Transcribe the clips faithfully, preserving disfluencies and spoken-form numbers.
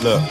Look,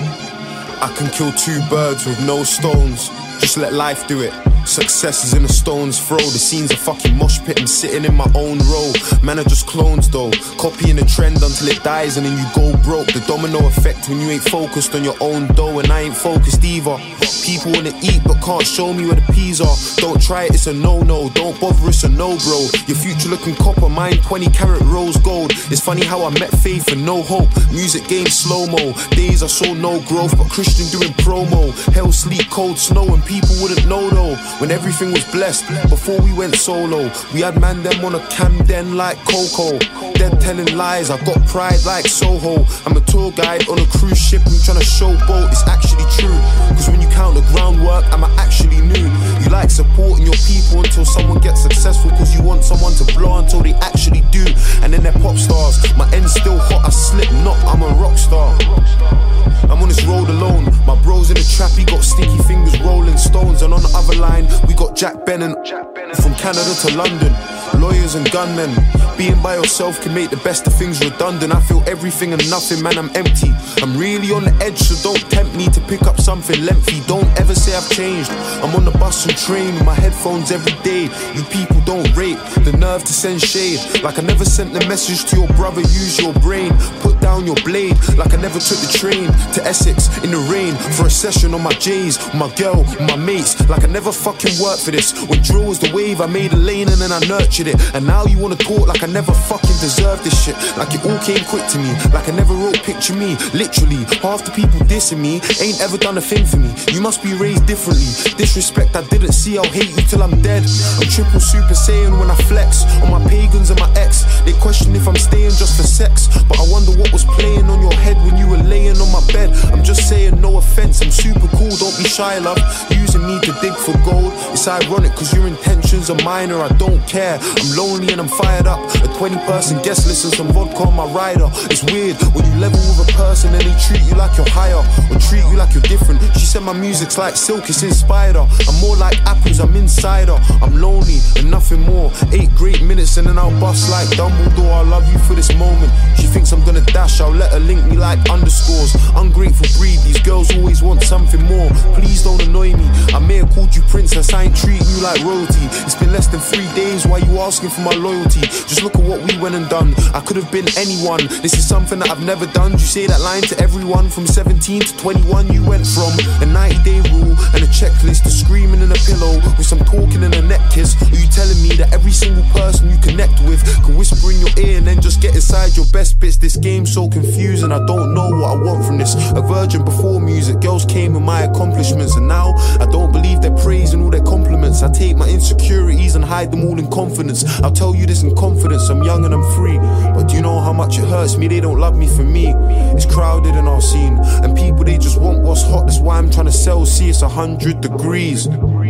I can kill two birds with no stones. Just let life do it. Success is in a stone's throw. The scene's a fucking mosh pit. I'm sitting in my own row. Man are just clones though, copying the trend until it dies and then you go broke. The domino effect when you ain't focused on your own dough. And I ain't focused either. People wanna eat but can't show me where the peas are. Don't try it, it's a no-no. Don't bother, it's a no bro. Your future looking copper, mine twenty carat rose gold. It's funny how I met faith and no hope. Music game slow-mo. Days I saw no growth but Christian doing promo. Hell, sleet, cold, snow and people wouldn't know though. When everything was blessed, before we went solo, we had man them on a Camden like Coco. Dead telling lies, I got pride like Soho. I'm a tour guide on a cruise ship, I'm trying to showboat, it's actually true. Cause when you count the groundwork, I'm actually new. You like supporting your people until someone gets successful, cause you want someone to blow until they actually do. And then they're pop stars, my end's still hot, I slip not, I'm a rock star. I'm on this road alone, my bros in the trap, he got sticky fingers rolling stones. And on the other line, we got Jack Bennett, from Canada to London, lawyers and gunmen. Being by yourself can make the best of things redundant. I feel everything and nothing, man, I'm empty. I'm really on the edge, so don't tempt me to pick up something lengthy. Don't ever say I've changed. I'm on the bus and train with my headphones every day. You people don't rate the nerve to send shade. Like I never sent the message to your brother, use your brain. Put down your blade, like I never took the train to Essex in the rain for a session on my J's, my girl, my mates. Like I never fucking worked for this. When drill was the wave, I made a lane and then I nurtured it. And now you wanna talk like I never fucking deserved this shit. Like it all came quick to me, like I never wrote picture me. Literally, half the people dissing me ain't ever done a thing for me. You must be raised differently. Disrespect I didn't see, I'll hate you till I'm dead. I'm triple super saiyan when I flex on my pagans and my ex. They question if I'm staying just for sex, but I wonder what was playing on your head when you were laying on my bed. I'm just saying no offense, I'm super cool, don't be shy love. Using me to dig for gold, it's ironic cause your intentions are minor. I don't care, I'm lonely and I'm fired up. A twenty person guest list and some vodka on my rider. It's weird when you level with a person and they treat you like you're higher, or treat you like you're different. She said my music's like silk, it's inspired her. I'm more like apples, I'm insider. I'm lonely and nothing more. Eight great minutes and then I'll bust like Dumbledore. I love you for this moment. She thinks I'm gonna dash, I'll let her link me like underscores. Ungrateful breed, these girls always want something more. Please don't annoy me, I may have called you princess, I ain't treating you like royalty. It's been less than three days, why you asking for my loyalty? Just look at what we went and done, I could have been anyone. This is something that I've never done. You say that line to everyone. From seventeen to twenty-one you went from a ninety day rule and a checklist to screaming in a pillow with some talking and a neck kiss. Are you telling me that every single person you connect with can whisper in your ear and then just get inside your best bits? This game's so confusing, I don't know what I want from this. A virgin before music, girls came with my accomplishments, and now I don't believe their praise and all their compliments. I take my insecurities and hide them all in confidence. I'll tell you this in confidence, I'm young and I'm free, but do you know how much it hurts me? They don't love me for me. It's crowded in our scene, and people they just want what's hot. That's why I'm trying to sell, see it's a hundred degrees.